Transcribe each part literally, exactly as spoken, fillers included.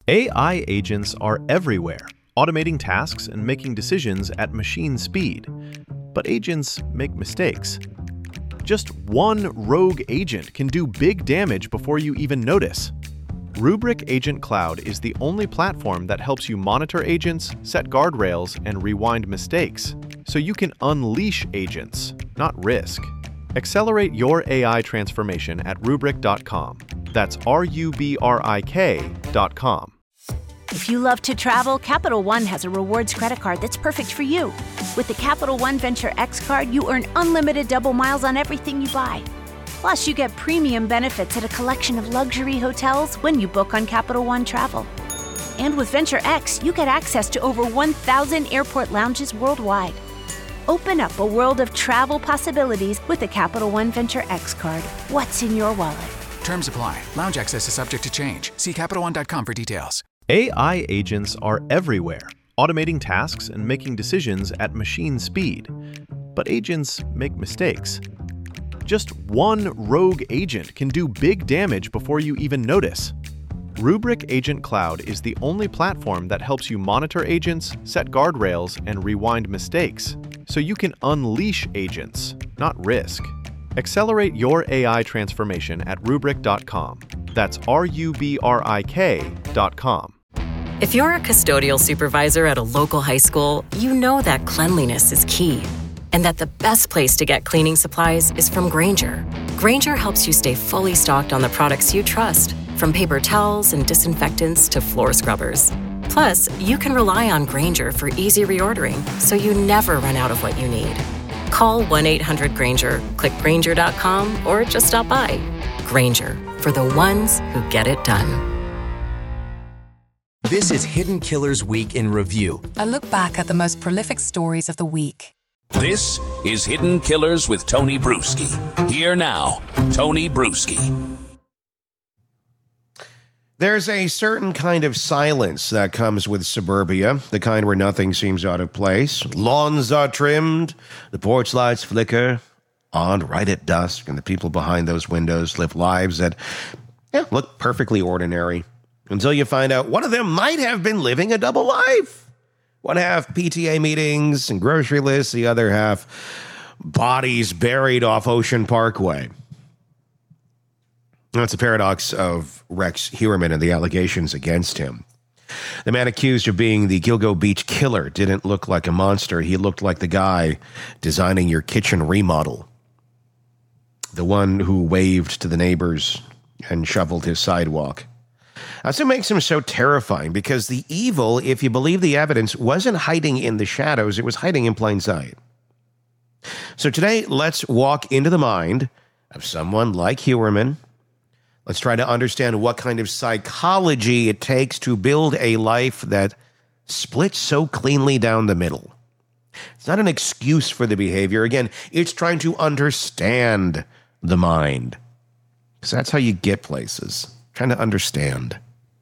A I agents are everywhere, automating tasks and making decisions at machine speed. But agents make mistakes. Just one rogue agent can do big damage before you even notice. Rubrik Agent Cloud is the only platform that helps you monitor agents, set guardrails, and rewind mistakes, so you can unleash agents, not risk. Accelerate your A I transformation at rubrik dot com. That's R U B R I K dot com. If you love to travel, Capital One has a rewards credit card that's perfect for you. With the Capital One Venture X card, you earn unlimited double miles on everything you buy. Plus, you get premium benefits at a collection of luxury hotels when you book on Capital One Travel. And with Venture X, you get access to over one thousand airport lounges worldwide. Open up a world of travel possibilities with the Capital One Venture X card. What's in your wallet? Terms apply. Lounge access is subject to change. See Capital One dot com for details. A I agents are everywhere, automating tasks and making decisions at machine speed. But agents make mistakes. Just one rogue agent can do big damage before you even notice. Rubrik Agent Cloud is the only platform that helps you monitor agents, set guardrails, and rewind mistakes, so you can unleash agents, not risk. Accelerate your A I transformation at rubrik dot com. That's R U B R I K dot com. If you're a custodial supervisor at a local high school, you know that cleanliness is key, and that the best place to get cleaning supplies is from Grainger. Grainger helps you stay fully stocked on the products you trust, from paper towels and disinfectants to floor scrubbers. Plus, you can rely on Grainger for easy reordering, so you never run out of what you need. Call one eight hundred Grainger, click Grainger dot com, or just stop by. Grainger, for the ones who get it done. This is Hidden Killers Week in Review. A look back at the most prolific stories of the week. This is Hidden Killers with Tony Bruschi. Here now, Tony Bruschi. There's a certain kind of silence that comes with suburbia, the kind where nothing seems out of place. Lawns are trimmed, the porch lights flicker on right at dusk, and the people behind those windows live lives that yeah, look perfectly ordinary. Until you find out one of them might have been living a double life. One half P T A meetings and grocery lists, the other half bodies buried off Ocean Parkway. That's the paradox of Rex Heuermann and the allegations against him. The man accused of being the Gilgo Beach killer didn't look like a monster. He looked like the guy designing your kitchen remodel. The one who waved to the neighbors and shoveled his sidewalk. That's what makes him so terrifying, because the evil, if you believe the evidence, wasn't hiding in the shadows. It was hiding in plain sight. So today, let's walk into the mind of someone like Heuermann. Let's try to understand what kind of psychology it takes to build a life that splits so cleanly down the middle. It's not an excuse for the behavior. Again, it's trying to understand the mind. Because that's how you get places. Trying to understand.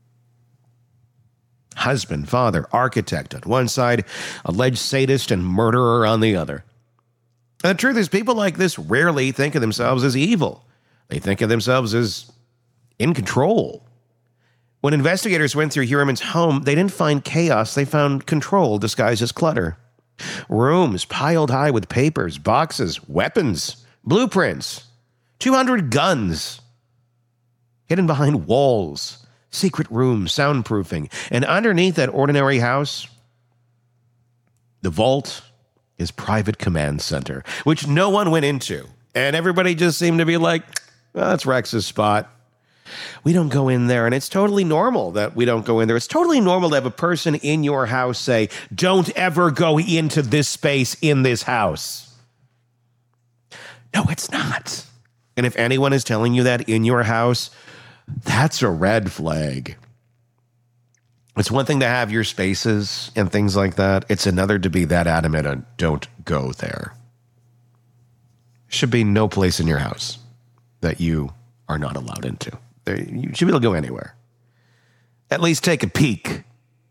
Husband, father, architect on one side, alleged sadist and murderer on the other. And the truth is, people like this rarely think of themselves as evil. They think of themselves as in control. When investigators went through Heuermann's home, they didn't find chaos. They found control disguised as clutter. Rooms piled high with papers, boxes, weapons, blueprints, two hundred guns, hidden behind walls, secret rooms, soundproofing. And underneath that ordinary house, the vault is private command center, which no one went into. And everybody just seemed to be like, well, that's Rex's spot. We don't go in there. And it's totally normal that we don't go in there. It's totally normal to have a person in your house say, don't ever go into this space in this house. No, it's not. And if anyone is telling you that in your house, that's a red flag. It's one thing to have your spaces and things like that. It's another to be that adamant on don't go there. Should be no place in your house that you are not allowed into. There, you should be able to go anywhere. At least take a peek.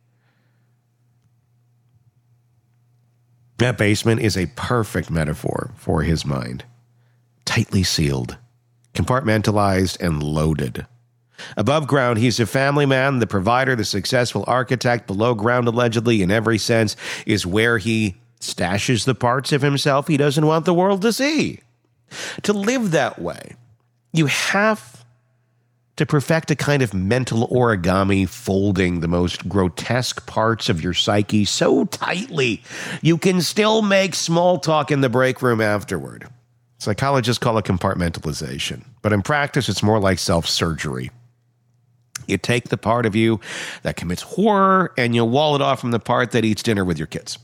That basement is a perfect metaphor for his mind. Tightly sealed, compartmentalized, and loaded. Above ground, he's a family man, the provider, the successful architect. Below ground, allegedly, in every sense, is where he stashes the parts of himself he doesn't want the world to see. To live that way, you have to perfect a kind of mental origami, folding the most grotesque parts of your psyche so tightly you can still make small talk in the break room afterward. Psychologists call it compartmentalization, but in practice, it's more like self-surgery. You take the part of you that commits horror and you wall it off from the part that eats dinner with your kids.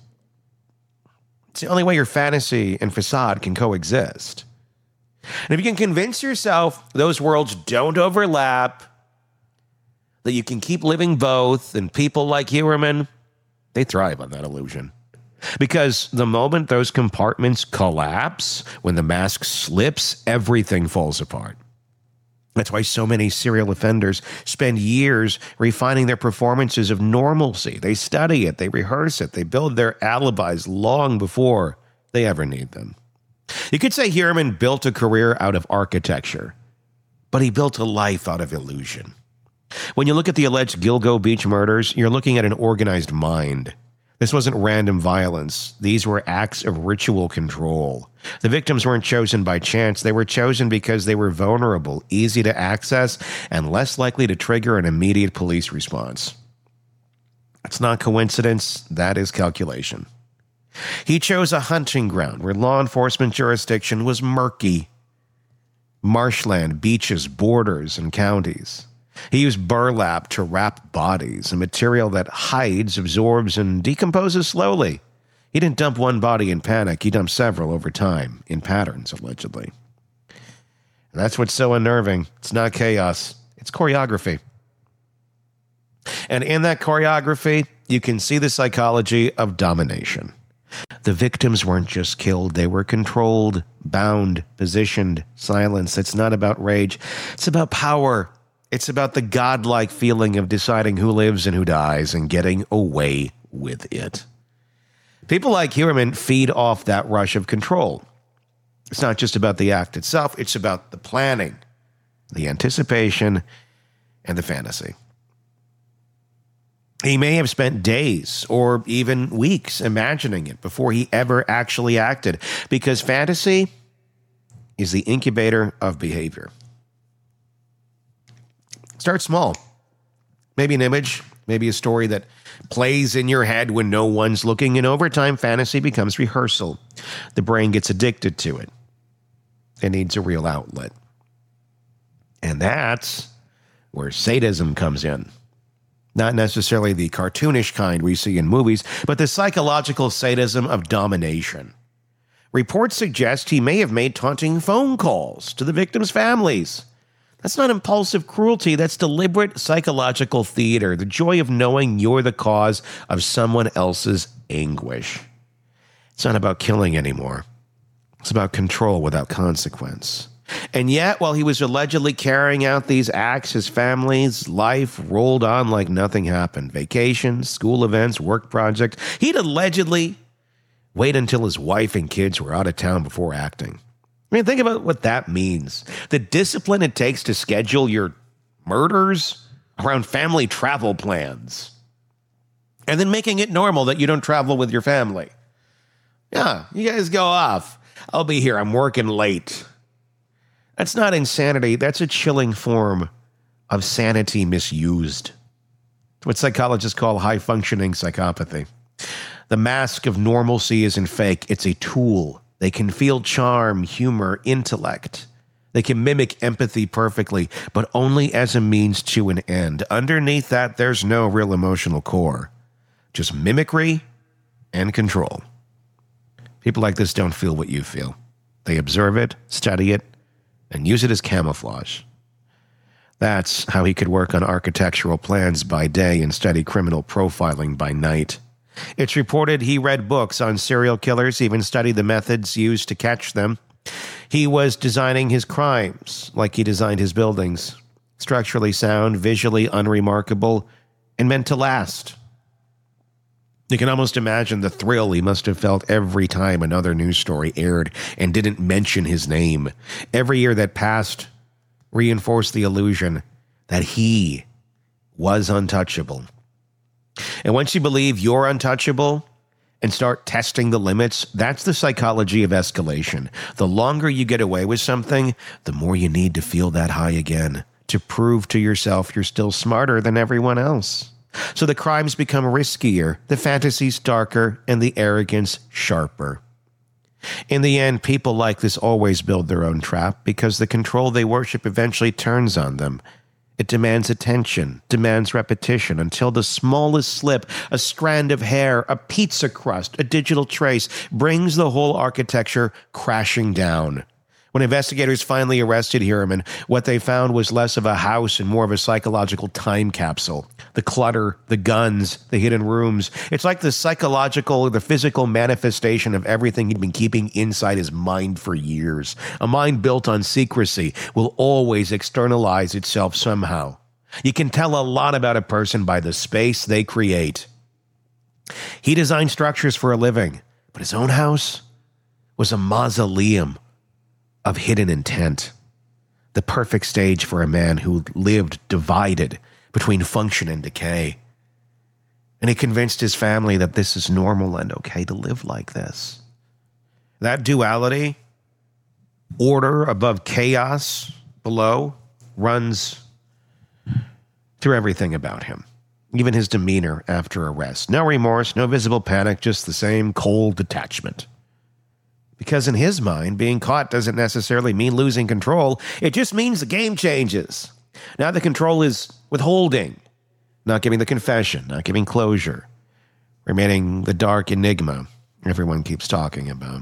It's the only way your fantasy and facade can coexist. And if you can convince yourself those worlds don't overlap, that you can keep living both, and people like Heuermann, they thrive on that illusion. Because the moment those compartments collapse, when the mask slips, everything falls apart. That's why so many serial offenders spend years refining their performances of normalcy. They study it, they rehearse it, they build their alibis long before they ever need them. You could say Heuermann built a career out of architecture, but he built a life out of illusion. When you look at the alleged Gilgo Beach murders, you're looking at an organized mind. This wasn't random violence. These were acts of ritual control. The victims weren't chosen by chance. They were chosen because they were vulnerable, easy to access, and less likely to trigger an immediate police response. That's not coincidence. That is calculation. He chose a hunting ground where law enforcement jurisdiction was murky. Marshland, beaches, borders, and counties. He used burlap to wrap bodies, a material that hides, absorbs, and decomposes slowly. He didn't dump one body in panic. He dumped several over time, in patterns, allegedly. And that's what's so unnerving. It's not chaos. It's choreography. And in that choreography, you can see the psychology of domination. The victims weren't just killed. They were controlled, bound, positioned, silenced. It's not about rage. It's about power. It's about the godlike feeling of deciding who lives and who dies and getting away with it. People like Heuermann feed off that rush of control. It's not just about the act itself. It's about the planning, the anticipation, and the fantasy. He may have spent days or even weeks imagining it before he ever actually acted, because fantasy is the incubator of behavior. Start small. Maybe an image, maybe a story that plays in your head when no one's looking, and over time, fantasy becomes rehearsal. The brain gets addicted to it. It needs a real outlet. And that's where sadism comes in. Not necessarily the cartoonish kind we see in movies, but the psychological sadism of domination. Reports suggest he may have made taunting phone calls to the victims' families. That's not impulsive cruelty. That's deliberate psychological theater, the joy of knowing you're the cause of someone else's anguish. It's not about killing anymore. It's about control without consequence. And yet, while he was allegedly carrying out these acts, his family's life rolled on like nothing happened. Vacations, school events, work projects. He'd allegedly wait until his wife and kids were out of town before acting. I mean, think about what that means. The discipline it takes to schedule your murders around family travel plans. And then making it normal that you don't travel with your family. Yeah, you guys go off. I'll be here. I'm working late. That's not insanity. That's a chilling form of sanity misused. It's what psychologists call high-functioning psychopathy. The mask of normalcy isn't fake. It's a tool. They can feel charm, humor, intellect. They can mimic empathy perfectly, but only as a means to an end. Underneath that, there's no real emotional core. Just mimicry and control. People like this don't feel what you feel. They observe it, study it, and use it as camouflage. That's how he could work on architectural plans by day and study criminal profiling by night. It's reported he read books on serial killers, even studied the methods used to catch them. He was designing his crimes like he designed his buildings. Structurally sound, visually unremarkable, and meant to last. You can almost imagine the thrill he must have felt every time another news story aired and didn't mention his name. Every year that passed reinforced the illusion that he was untouchable. And once you believe you're untouchable and start testing the limits, that's the psychology of escalation. The longer you get away with something, the more you need to feel that high again to prove to yourself you're still smarter than everyone else. So the crimes become riskier, the fantasies darker, and the arrogance sharper. In the end, people like this always build their own trap because the control they worship eventually turns on them. It demands attention, demands repetition, until the smallest slip, a strand of hair, a pizza crust, a digital trace, brings the whole architecture crashing down. When investigators finally arrested Heuermann, what they found was less of a house and more of a psychological time capsule. The clutter, the guns, the hidden rooms. It's like the psychological, the physical manifestation of everything he'd been keeping inside his mind for years. A mind built on secrecy will always externalize itself somehow. You can tell a lot about a person by the space they create. He designed structures for a living, but his own house was a mausoleum of hidden intent, the perfect stage for a man who lived divided between function and decay. And he convinced his family that this is normal and okay to live like this. That duality, order above chaos below, runs through everything about him, even his demeanor after arrest. No remorse, no visible panic, just the same cold detachment. Because in his mind, being caught doesn't necessarily mean losing control. It just means the game changes. Now the control is withholding, not giving the confession, not giving closure, remaining the dark enigma everyone keeps talking about.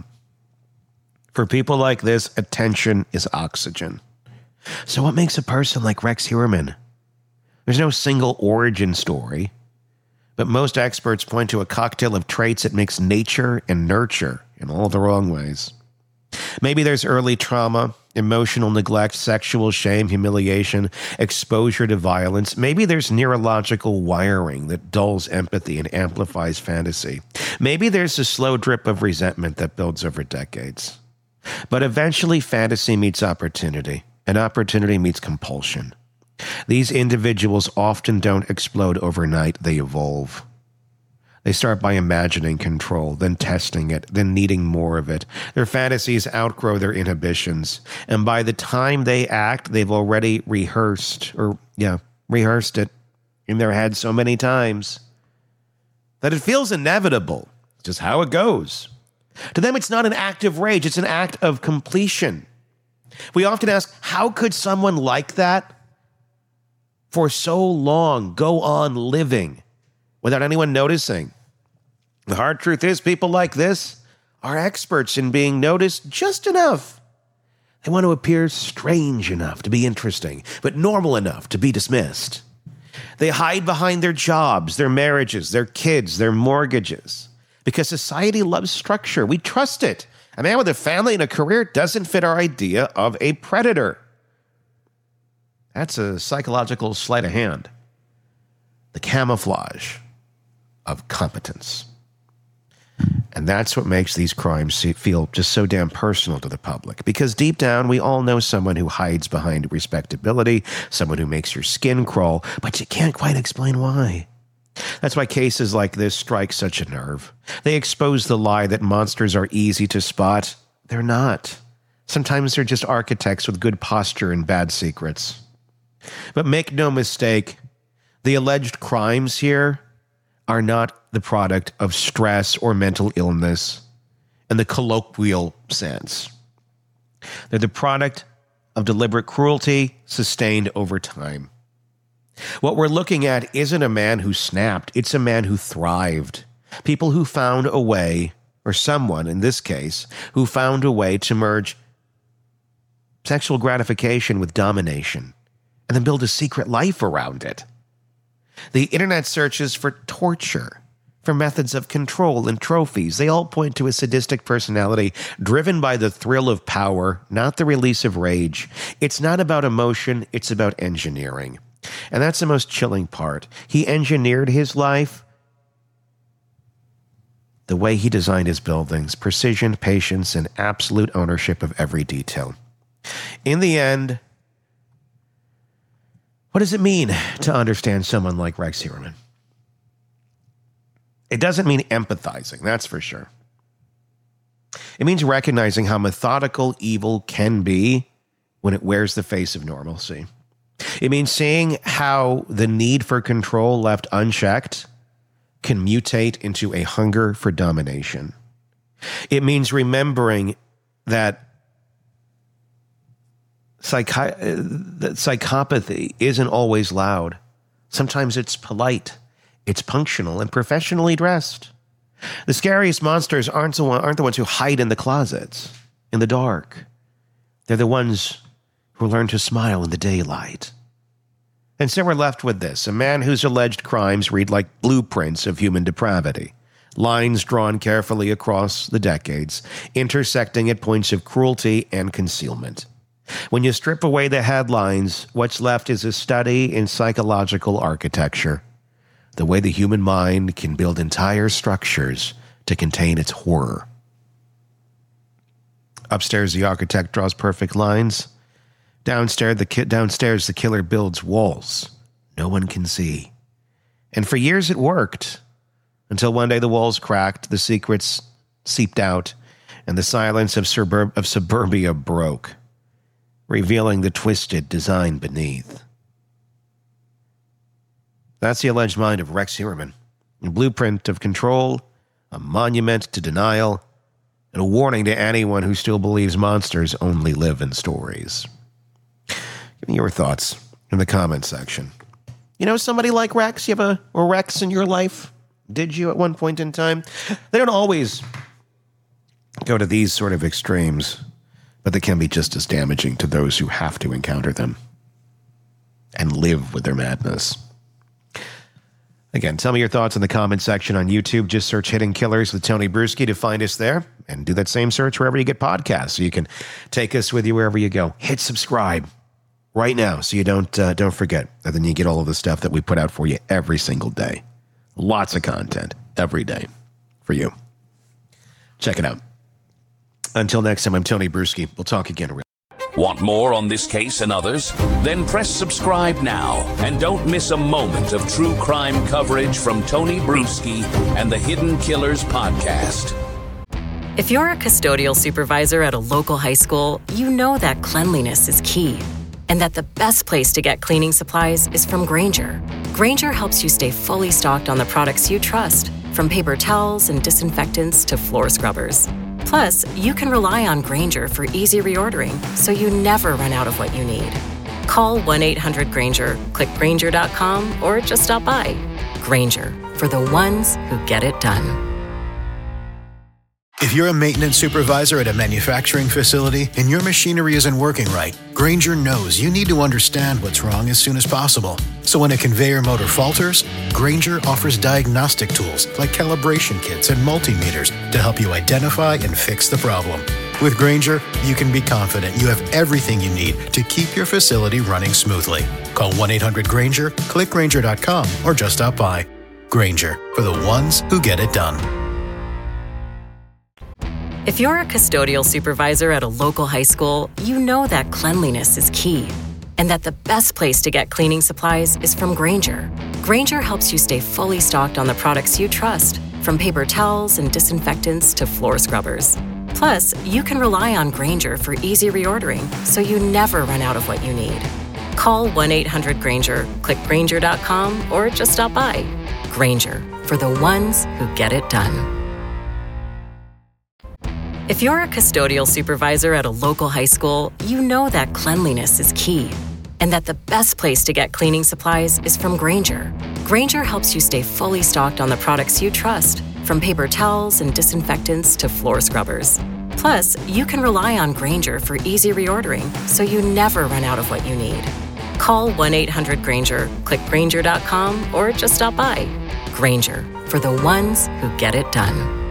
For people like this, attention is oxygen. So what makes a person like Rex Heuermann? There's no single origin story, but most experts point to a cocktail of traits that mix nature and nurture in all the wrong ways. Maybe there's early trauma, emotional neglect, sexual shame, humiliation, exposure to violence. Maybe there's neurological wiring that dulls empathy and amplifies fantasy. Maybe there's a slow drip of resentment that builds over decades. But eventually fantasy meets opportunity, and opportunity meets compulsion. These individuals often don't explode overnight, they evolve. They start by imagining control, then testing it, then needing more of it. Their fantasies outgrow their inhibitions, and by the time they act, they've already rehearsed, or, yeah, rehearsed it in their head so many times that it feels inevitable. It's just how it goes. To them, it's not an act of rage, it's an act of completion. We often ask, how could someone like that for so long go on living without anyone noticing? The hard truth is, people like this are experts in being noticed just enough. They want to appear strange enough to be interesting, but normal enough to be dismissed. They hide behind their jobs, their marriages, their kids, their mortgages, because society loves structure. We trust it. A man with a family and a career doesn't fit our idea of a predator. That's a psychological sleight of hand. The camouflage of competence. And that's what makes these crimes feel just so damn personal to the public. Because deep down, we all know someone who hides behind respectability, someone who makes your skin crawl, but you can't quite explain why. That's why cases like this strike such a nerve. They expose the lie that monsters are easy to spot. They're not. Sometimes they're just architects with good posture and bad secrets. But make no mistake, the alleged crimes here are not the product of stress or mental illness in the colloquial sense. They're the product of deliberate cruelty sustained over time. What we're looking at isn't a man who snapped, it's a man who thrived. People who found a way, or someone in this case, who found a way to merge sexual gratification with domination, and then build a secret life around it. The internet searches for torture, for methods of control and trophies. They all point to a sadistic personality driven by the thrill of power, not the release of rage. It's not about emotion, it's about engineering. And that's the most chilling part. He engineered his life the way he designed his buildings, precision, patience, and absolute ownership of every detail. In the end, What does it mean to understand someone like Rex Heuermann? It doesn't mean empathizing, that's for sure. It means recognizing how methodical evil can be when it wears the face of normalcy. It means seeing how the need for control left unchecked can mutate into a hunger for domination. It means remembering that, psychi- that psychopathy isn't always loud. Sometimes it's polite, it's punctual, and professionally dressed. The scariest monsters aren't the, one, aren't the ones who hide in the closets, in the dark. They're the ones who learn to smile in the daylight. And so we're left with this, a man whose alleged crimes read like blueprints of human depravity, lines drawn carefully across the decades, intersecting at points of cruelty and concealment. When you strip away the headlines, what's left is a study in psychological architecture, the way the human mind can build entire structures to contain its horror. Upstairs, the architect draws perfect lines. Downstairs the, ki- downstairs, the killer builds walls no one can see. And for years it worked, until one day the walls cracked, the secrets seeped out, and the silence of, suburb- of suburbia broke, revealing the twisted design beneath. That's the alleged mind of Rex Heuermann, a blueprint of control, a monument to denial, and a warning to anyone who still believes monsters only live in stories. Give me your thoughts in the comments section. You know somebody like Rex? You have a, a Rex in your life? Did you at one point in time? They don't always go to these sort of extremes, but they can be just as damaging to those who have to encounter them and live with their madness. Again, tell me your thoughts in the comment section on YouTube. Just search Hidden Killers with Tony Bruschi to find us there, and do that same search wherever you get podcasts so you can take us with you wherever you go. Hit subscribe right now so you don't uh, don't forget, and then you get all of the stuff that we put out for you every single day. Lots of content every day for you. Check it out. Until next time, I'm Tony Bruschi. We'll talk again. Want more on this case and others? Then press subscribe now and don't miss a moment of true crime coverage from Tony Bruschi and the Hidden Killers podcast. If you're a custodial supervisor at a local high school, you know that cleanliness is key, and that the best place to get cleaning supplies is from Grainger. Grainger helps you stay fully stocked on the products you trust, from paper towels and disinfectants to floor scrubbers. Plus, you can rely on Grainger for easy reordering, so you never run out of what you need. Call one eight hundred Grainger, click Grainger dot com, or just stop by. Grainger, for the ones who get it done. If you're a maintenance supervisor at a manufacturing facility and your machinery isn't working right, Grainger knows you need to understand what's wrong as soon as possible. So when a conveyor motor falters, Grainger offers diagnostic tools like calibration kits and multimeters to help you identify and fix the problem. With Grainger, you can be confident you have everything you need to keep your facility running smoothly. Call one eight hundred Grainger, click Grainger dot com, or just stop by. Grainger, for the ones who get it done. If you're a custodial supervisor at a local high school, you know that cleanliness is key, and that the best place to get cleaning supplies is from Grainger. Grainger helps you stay fully stocked on the products you trust, from paper towels and disinfectants to floor scrubbers. Plus, you can rely on Grainger for easy reordering, so you never run out of what you need. Call one eight hundred Grainger, click Grainger dot com, or just stop by. Grainger, for the ones who get it done. If you're a custodial supervisor at a local high school, you know that cleanliness is key, and that the best place to get cleaning supplies is from Grainger. Grainger helps you stay fully stocked on the products you trust, from paper towels and disinfectants to floor scrubbers. Plus, you can rely on Grainger for easy reordering, so you never run out of what you need. Call one eight hundred Grainger, click Grainger dot com, or just stop by. Grainger, for the ones who get it done.